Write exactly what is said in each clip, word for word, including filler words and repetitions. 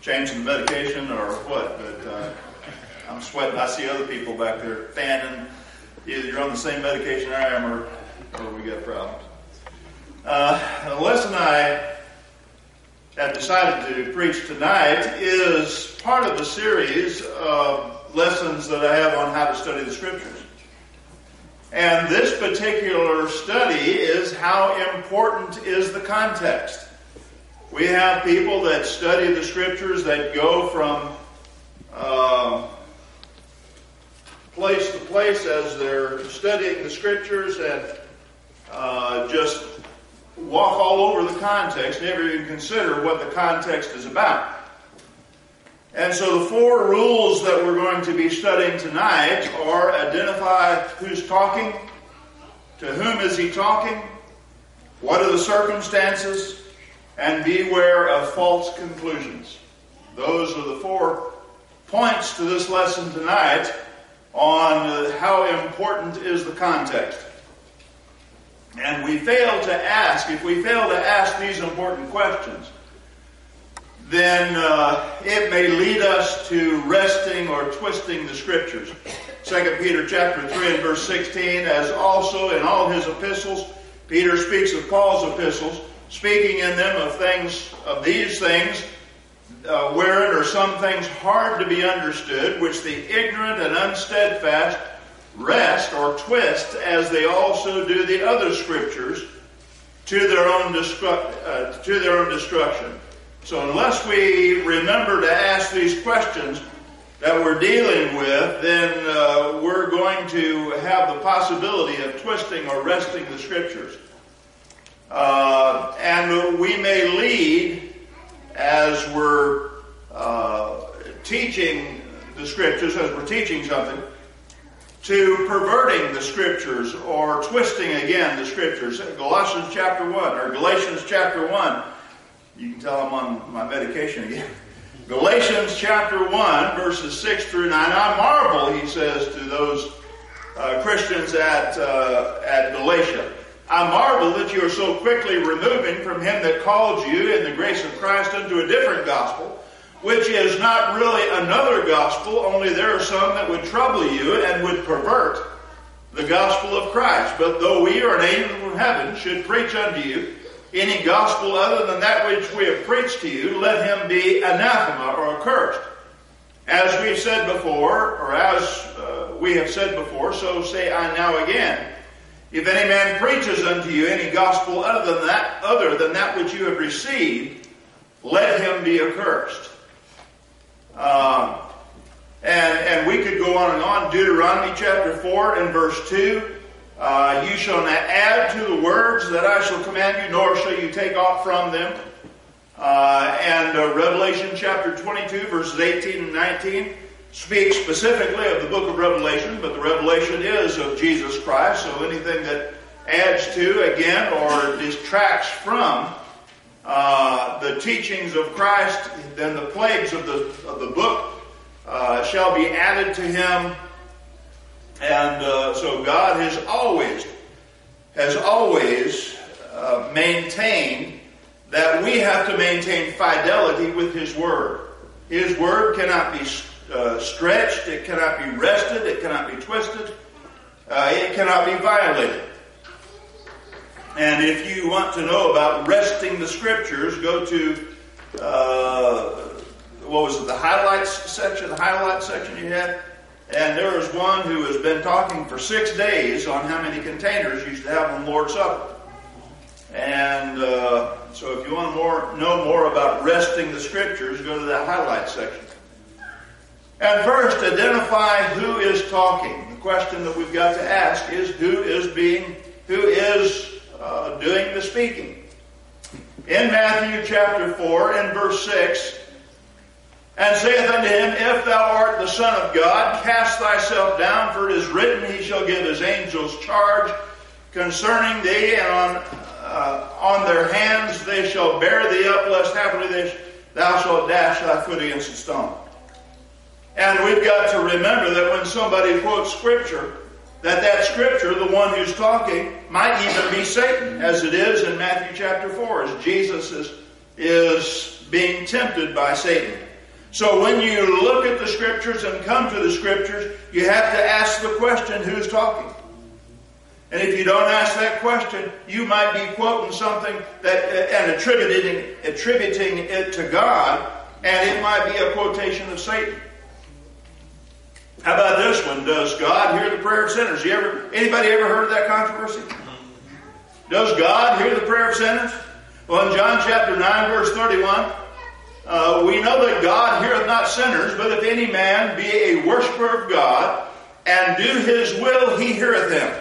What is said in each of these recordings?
changing the medication or what, but uh, I'm sweating. I see other people back there fanning. Either you're on the same medication I am, or, or we got problems. Uh, the lesson I have decided to preach tonight is part of a series of lessons that I have on how to study the Scriptures. And this particular study is how important is the context. We have people that study the Scriptures that go from uh, place to place as they're studying the Scriptures and uh, just walk all over the context, never even consider what the context is about. And so the four rules that we're going to be studying tonight are: identify who's talking, to whom is he talking, what are the circumstances, and beware of false conclusions. Those are the four points to this lesson tonight on how important is the context. And we fail to ask, if we fail to ask these important questions, then uh, it may lead us to wresting or twisting the Scriptures. Second Peter chapter three and verse sixteen, as also in all his epistles, Peter speaks of Paul's epistles, speaking in them of things, of these things, uh, wherein are some things hard to be understood, which the ignorant and unsteadfast wrest or twist, as they also do the other Scriptures, to their own destru- uh, to their own destruction. So unless we remember to ask these questions that we're dealing with, then uh, we're going to have the possibility of twisting or wresting the Scriptures. Uh, and we may lead, as we're uh, teaching the Scriptures, as we're teaching something, to perverting the Scriptures or twisting again the Scriptures. Colossians chapter one, or Galatians chapter one. You can tell I'm on my medication again. Galatians chapter one, verses six through nine. I marvel, he says to those uh, Christians at, uh, at Galatia, I marvel that you are so quickly removing from him that called you in the grace of Christ unto a different gospel, which is not really another gospel, only there are some that would trouble you and would pervert the gospel of Christ. But though we or an angel from heaven should preach unto you any gospel other than that which we have preached to you, let him be anathema or accursed. As we've said before, or as uh, we have said before, so say I now again. If any man preaches unto you any gospel other than that, other than that which you have received, let him be accursed. Um, and, and we could go on and on. Deuteronomy chapter four and verse two. Uh, you shall not add to the words that I shall command you, nor shall you take off from them. Uh, and uh, Revelation chapter twenty-two, verses eighteen and nineteen, speaks specifically of the book of Revelation, but the revelation is of Jesus Christ, so anything that adds to, again, or distracts from uh, the teachings of Christ, then the plagues of the, of the book uh, shall be added to him. And uh, so God has always, has always uh, maintained that we have to maintain fidelity with His Word. His Word cannot be uh, stretched, it cannot be wrested, it cannot be twisted, uh, it cannot be violated. And if you want to know about wresting the Scriptures, go to, uh, what was it, the highlights section, the highlight section you had? And there is one who has been talking for six days on how many containers you should have on Lord's Supper. And uh, so if you want to more, know more about wresting the Scriptures, go to that highlight section. And first, identify who is talking. The question that we've got to ask is who is being, who is uh, doing the speaking. In Matthew chapter four and verse six, and saith unto him, If thou art the Son of God, cast thyself down, for it is written, He shall give His angels charge concerning thee, and on uh, on their hands they shall bear thee up, lest haply they, thou shalt dash thy foot against a stone. And we've got to remember that when somebody quotes Scripture, that that Scripture, the one who's talking, might even be Satan, as it is in Matthew chapter four, as Jesus is, is being tempted by Satan. So when you look at the Scriptures and come to the Scriptures, you have to ask the question, who's talking? And if you don't ask that question, you might be quoting something that and attributing, attributing it to God, and it might be a quotation of Satan. How about this one? Does God hear the prayer of sinners? You ever, anybody ever heard of that controversy? Does God hear the prayer of sinners? Well, in John chapter nine, verse thirty-one, uh, we know that God heareth not sinners, but if any man be a worshiper of God, and do his will, he heareth him.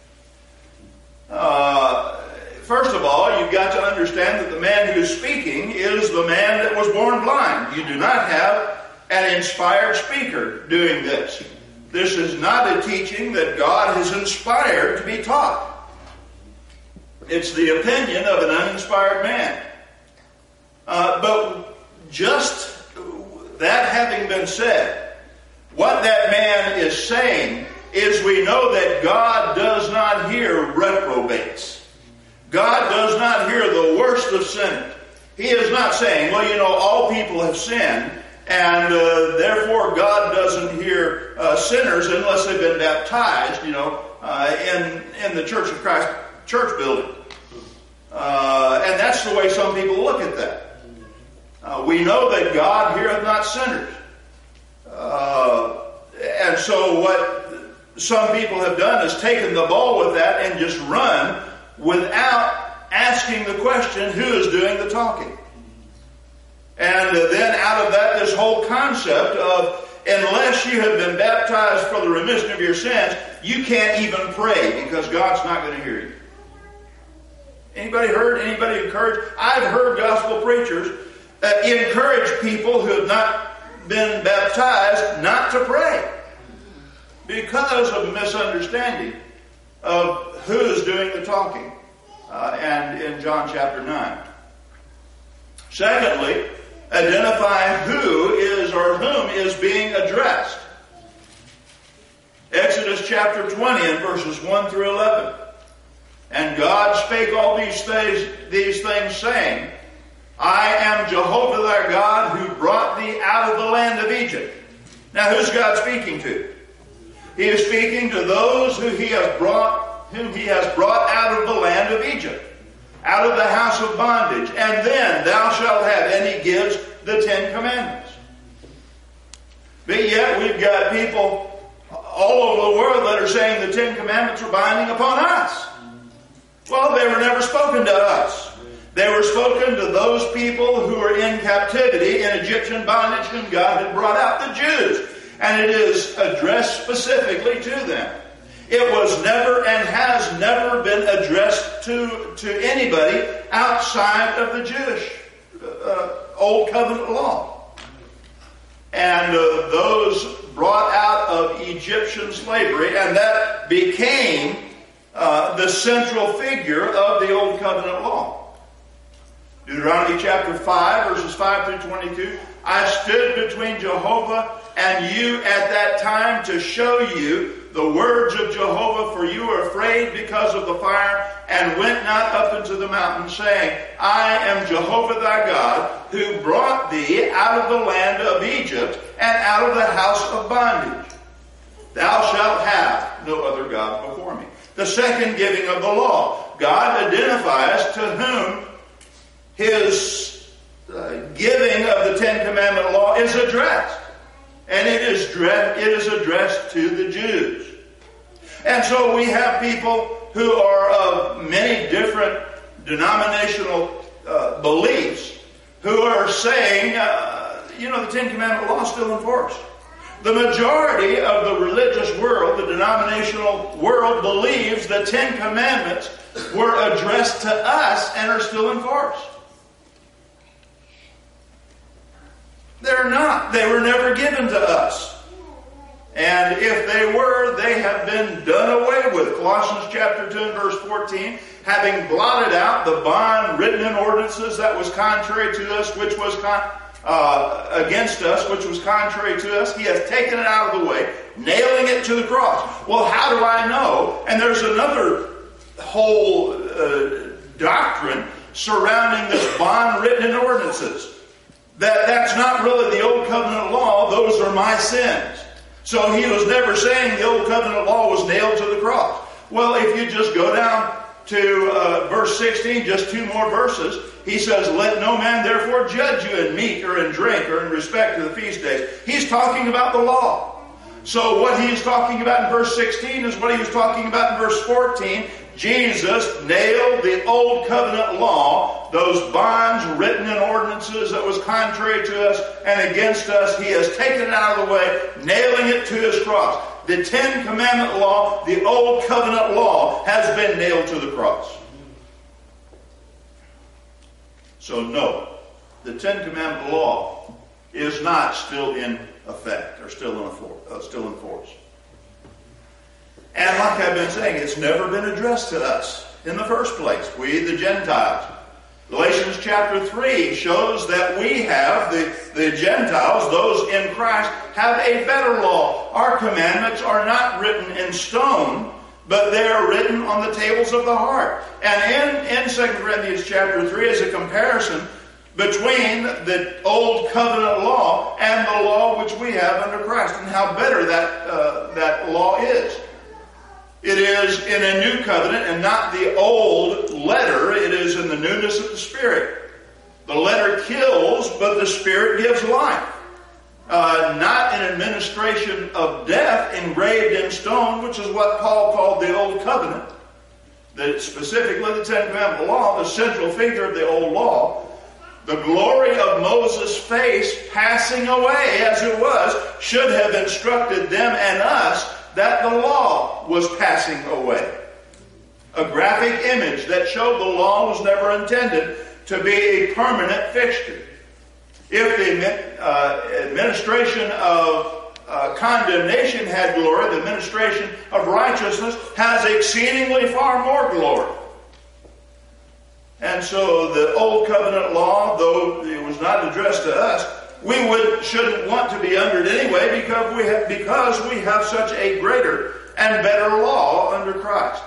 Uh, first of all, you've got to understand that the man who is speaking is the man that was born blind. You do not have an inspired speaker doing this. This is not a teaching that God has inspired to be taught. It's the opinion of an uninspired man. Uh, but just that having been said, what that man is saying is we know that God does not hear reprobates. God does not hear the worst of sinners. He is not saying, well, you know, all people have sinned, and uh, therefore God doesn't hear uh, sinners unless they've been baptized, you know, uh, in, in the Church of Christ church building. Uh, and that's the way some people look at that. Uh, we know that God heareth not sinners. Uh, and so what some people have done is taken the ball with that and just run without asking the question, who is doing the talking? And then out of that, this whole concept of, unless you have been baptized for the remission of your sins, you can't even pray because God's not going to hear you. Anybody heard? Anybody encouraged? I've heard gospel preachers uh, encourage people who have not been baptized not to pray because of a misunderstanding of who is doing the talking. Uh, and in John chapter nine. Secondly, identify who is or whom is being addressed. Exodus chapter twenty and verses one through eleven. And God spake all these things, these things, saying, I am Jehovah thy God, who brought thee out of the land of Egypt. Now, who's God speaking to? He is speaking to those who he has brought, whom he has brought out of the land of Egypt, out of the house of bondage. And then thou shalt have, and he gives the Ten Commandments. But yet we've got people all over the world that are saying the Ten Commandments are binding upon us. Well, they were never spoken to us. They were spoken to those people who were in captivity in Egyptian bondage whom God had brought out, the Jews. And it is addressed specifically to them. It was never and has never been addressed to, to anybody outside of the Jewish uh, Old Covenant law. And uh, those brought out of Egyptian slavery, and that became uh, the central figure of the Old Covenant law. Deuteronomy chapter five, verses five through twenty-two. I stood between Jehovah and you at that time to show you the words of Jehovah, for you were afraid because of the fire, and went not up into the mountain, saying, I am Jehovah thy God, who brought thee out of the land of Egypt, and out of the house of bondage. Thou shalt have no other gods before me. The second giving of the law. God identifies to whom his uh, giving of the Ten Commandment law is addressed. And it is, it is addressed to the Jews. And so we have people who are of many different denominational uh, beliefs who are saying, uh, you know, the Ten Commandment law is still in force. The majority of the religious world, the denominational world, believes the Ten Commandments were addressed to us and are still in force. They're not. They were never given to us. And if they were, they have been done away with. Colossians chapter two and verse fourteen, having blotted out the bond written in ordinances that was contrary to us, which was con- uh, against us, which was contrary to us, he hath taken it out of the way, nailing it to the cross. Well, how do I know? And there's another whole uh, doctrine surrounding this bond written in ordinances. that that's not really the Old Covenant law, those are my sins. So he was never saying the Old Covenant law was nailed to the cross. Well, if you just go down to uh, verse sixteen, just two more verses, he says, let no man therefore judge you in meat or in drink or in respect to the feast days. He's talking about the law. So what he's talking about in verse sixteen is what he was talking about in verse fourteen. Jesus nailed the Old Covenant law, those bonds written in ordinances that was contrary to us and against us. He has taken it out of the way, nailing it to his cross. The Ten Commandment law, the Old Covenant law, has been nailed to the cross. So no, the Ten Commandment law is not still in effect or still in, for, uh, still in force. And like I've been saying, it's never been addressed to us in the first place, we the Gentiles. Galatians chapter three shows that we have, the, the Gentiles, those in Christ, have a better law. Our commandments are not written in stone, but they are written on the tables of the heart. And in, in Second Corinthians chapter three is a comparison between the Old Covenant law and the law which we have under Christ, and how better that, uh, that law is. It is in a new covenant and not the old letter. It is in the newness of the Spirit. The letter kills, but the Spirit gives life. Uh, not an administration of death engraved in stone, which is what Paul called the Old Covenant. That specifically the Ten Commandment law, the central figure of the old law. The glory of Moses' face passing away as it was should have instructed them and us that the law was passing away. A graphic image that showed the law was never intended to be a permanent fixture. If the uh, administration of uh, condemnation had glory, the administration of righteousness has exceedingly far more glory. And so the Old Covenant law, though it was not addressed to us, we would, shouldn't want to be under it anyway because we have, because we have such a greater and better law under Christ.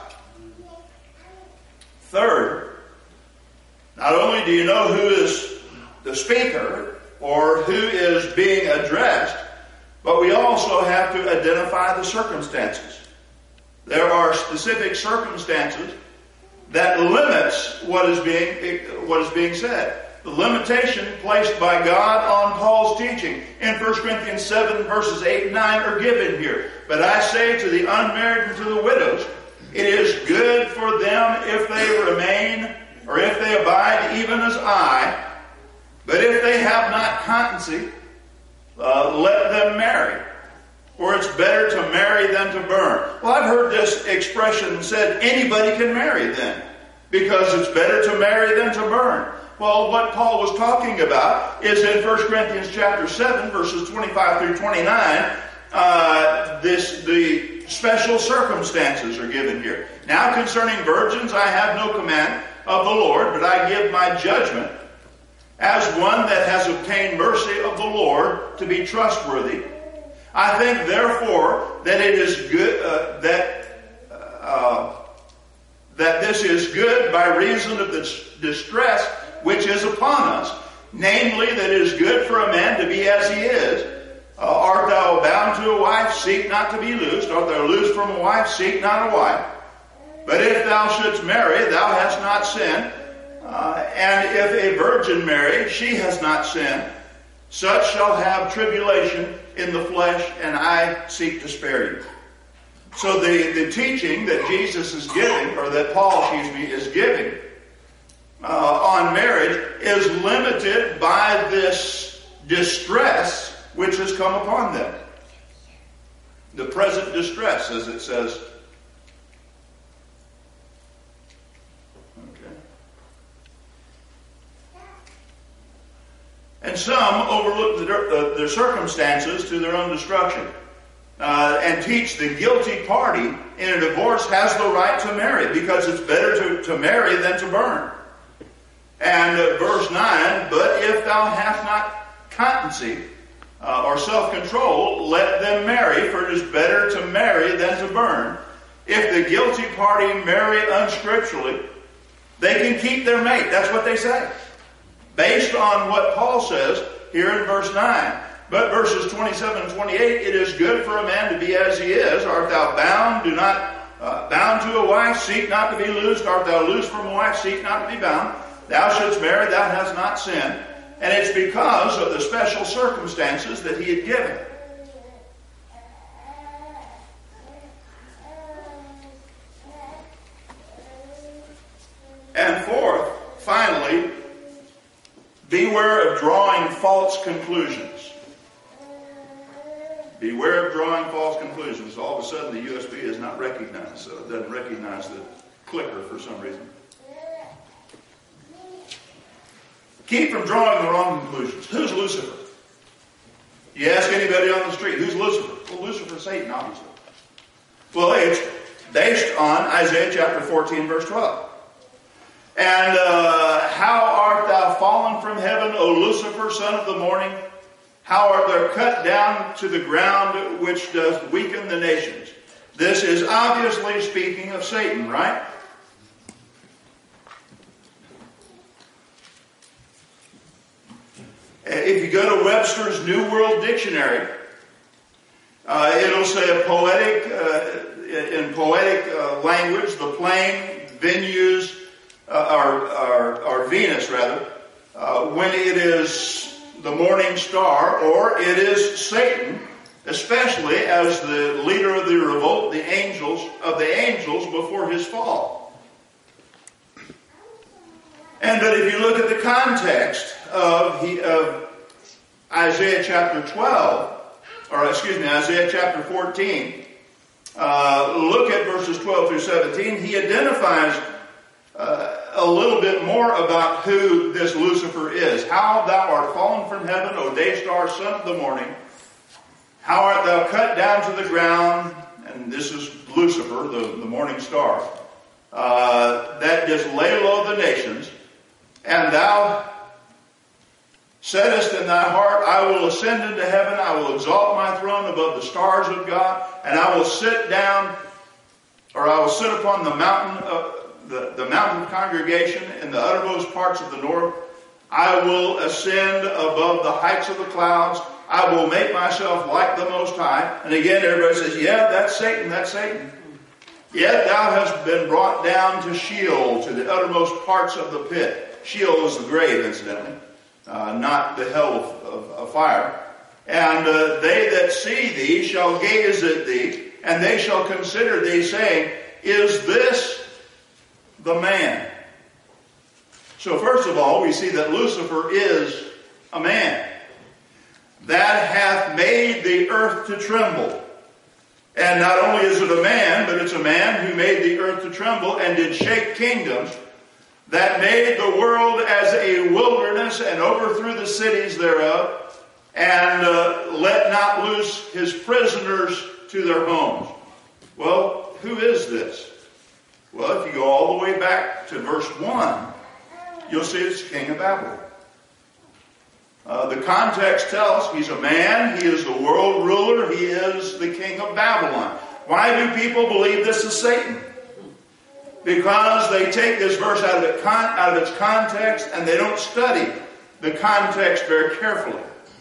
Third, not only do you know who is the speaker or who is being addressed, but we also have to identify the circumstances. There are specific circumstances that limits what is being, what is being said. The limitation placed by God on Paul's teaching in First Corinthians seven verses eight and nine are given here. But I say to the unmarried and to the widows, it is good for them if they remain or if they abide even as I. But if they have not continency, uh, let them marry. For it's better to marry than to burn. Well, I've heard this expression said, anybody can marry then, because it's better to marry than to burn. Well, what Paul was talking about is in First Corinthians chapter seven, verses twenty-five through twenty-nine, uh, this, the special circumstances are given here. Now concerning virgins, I have no command of the Lord, but I give my judgment as one that has obtained mercy of the Lord to be trustworthy. I think, therefore, that it is good, uh, that, uh, that this is good by reason of the distress which is upon us, namely that it is good for a man to be as he is. Uh, art thou bound to a wife? Seek not to be loosed. Art thou loosed from a wife? Seek not a wife. But if thou shouldst marry, thou hast not sinned. Uh, and if a virgin marry, she has not sinned. Such shall have tribulation in the flesh, and I seek to spare you. So the, the teaching that Jesus is giving, or that Paul, excuse me, is giving, Uh, on marriage is limited by this distress which has come upon them. The present distress, as it says. Okay. And some overlook the, uh, their circumstances to their own destruction uh, and teach the guilty party in a divorce has the right to marry because it's better to, to marry than to burn. And uh, verse nine, but if thou hast not continency uh, or self-control, let them marry, for it is better to marry than to burn. If the guilty party marry unscripturally, they can keep their mate. That's what they say. Based on what Paul says, here in verse nine. But verses twenty-seven and twenty-eight, it is good for a man to be as he is. Art thou bound? Do not uh, bound to a wife, seek not to be loosed. Art thou loosed from a wife, seek not to be bound. Thou shouldst marry, thou hast not sinned. And it's because of the special circumstances that he had given. And fourth, finally, beware of drawing false conclusions. Beware of drawing false conclusions. All of a sudden the U S B is not recognized, so it doesn't recognize the clicker for some reason. Keep from drawing the wrong conclusions. Who's Lucifer? You ask anybody on the street, who's Lucifer? Well, Lucifer's Satan, obviously. Well, it's based on Isaiah chapter fourteen, verse twelve. And uh, how art thou fallen from heaven, O Lucifer, son of the morning? How art thou cut down to the ground, which doth weaken the nations? This is obviously speaking of Satan, right? If you go to Webster's New World Dictionary, uh, it'll say a poetic, uh, in poetic uh, language, the plane, Venus, uh, or, or, or Venus rather, uh, when it is the morning star, or it is Satan, especially as the leader of the revolt, the angels of the angels before his fall. And but if you look at the context of, he, of Isaiah chapter twelve, or excuse me, Isaiah chapter fourteen, uh, look at verses twelve through seventeen. He identifies uh, a little bit more about who this Lucifer is. How thou art fallen from heaven, O day star, son of the morning. How art thou cut down to the ground? And this is Lucifer, the, the morning star. Uh, that does lay low the nations. And thou saidest in thy heart, I will ascend into heaven, I will exalt my throne above the stars of God, and I will sit down, or I will sit upon the mountain of the, the mountain congregation in the uttermost parts of the north. I will ascend above the heights of the clouds. I will make myself like the Most High. And again, everybody says, yeah, that's Satan, that's Satan. Yet thou hast been brought down to Sheol, to the uttermost parts of the pit. Sheol is the grave, incidentally, uh, not the hell of, of, of fire. And uh, they that see thee shall gaze at thee, and they shall consider thee, saying, is this the man? So first of all, we see that Lucifer is a man that hath made the earth to tremble. And not only is it a man, but it's a man who made the earth to tremble and did shake kingdoms, that made the world as a wilderness and overthrew the cities thereof, and uh, let not loose his prisoners to their homes. Well, who is this? Well, if you go all the way back to verse one, you'll see it's the king of Babylon. Uh, the context tells us he's a man, he is the world ruler, he is the king of Babylon. Why do people believe this is Satan? Because they take this verse out of, it, out of its context and they don't study the context very carefully.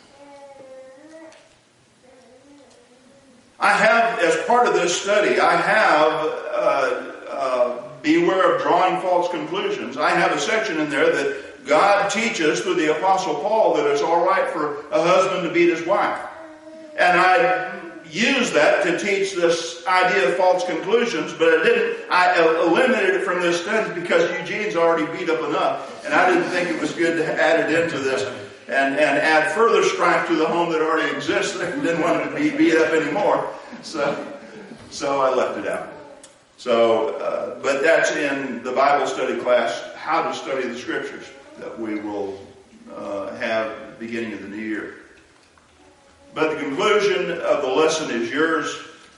I have, as part of this study, I have uh, uh, beware of drawing false conclusions. I have a section in there that God teaches through the Apostle Paul that it's all right for a husband to beat his wife. And I use that to teach this idea of false conclusions, but I didn't. I eliminated it from this study because Eugene's already beat up enough, and I didn't think it was good to add it into this and, and add further strife to the home that already exists. I didn't want it to be beat up anymore, so so I left it out. So, uh, but that's in the Bible study class, How to Study the Scriptures, that we will uh, have at the beginning of the new year. But the conclusion of the lesson is yours.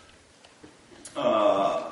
Uh,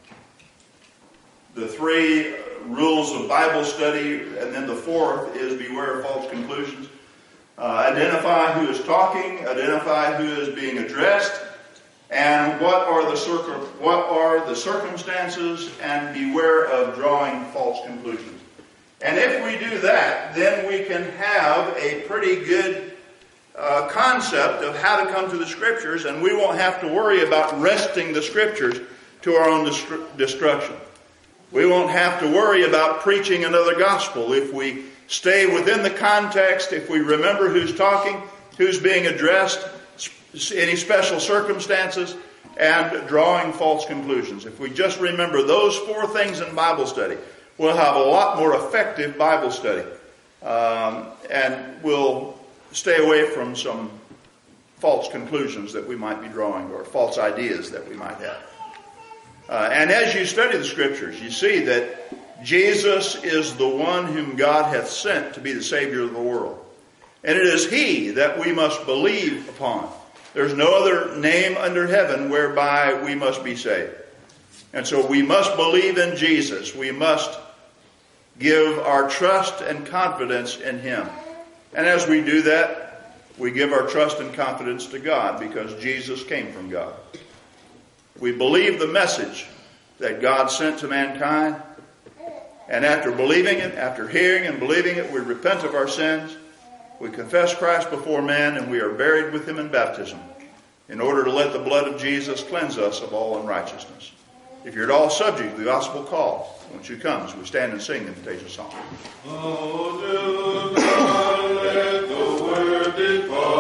the three rules of Bible study, and then the fourth is beware of false conclusions. Uh, identify who is talking, identify who is being addressed, and what are the circum- what are the circumstances, and beware of drawing false conclusions. And if we do that, then we can have a pretty good uh, concept of how to come to the Scriptures, and we won't have to worry about wresting the Scriptures to our own destru- destruction. We won't have to worry about preaching another gospel if we stay within the context, if we remember who's talking, who's being addressed, any special circumstances, and drawing false conclusions. If we just remember those four things in Bible study, we'll have a lot more effective Bible study. Um, and we'll stay away from some false conclusions that we might be drawing or false ideas that we might have. Uh, and as you study the Scriptures, you see that Jesus is the one whom God hath sent to be the Savior of the world. And it is He that we must believe upon. There's no other name under heaven whereby we must be saved. And so we must believe in Jesus. We must give our trust and confidence in Him. And as we do that, we give our trust and confidence to God because Jesus came from God. We believe the message that God sent to mankind. And after believing it, after hearing and believing it, we repent of our sins. We confess Christ before men, and we are buried with Him in baptism in order to let the blood of Jesus cleanse us of all unrighteousness. If you're at all subject to the gospel call, once you come, as we stand and sing the invitation song. Oh, do not let the word depart.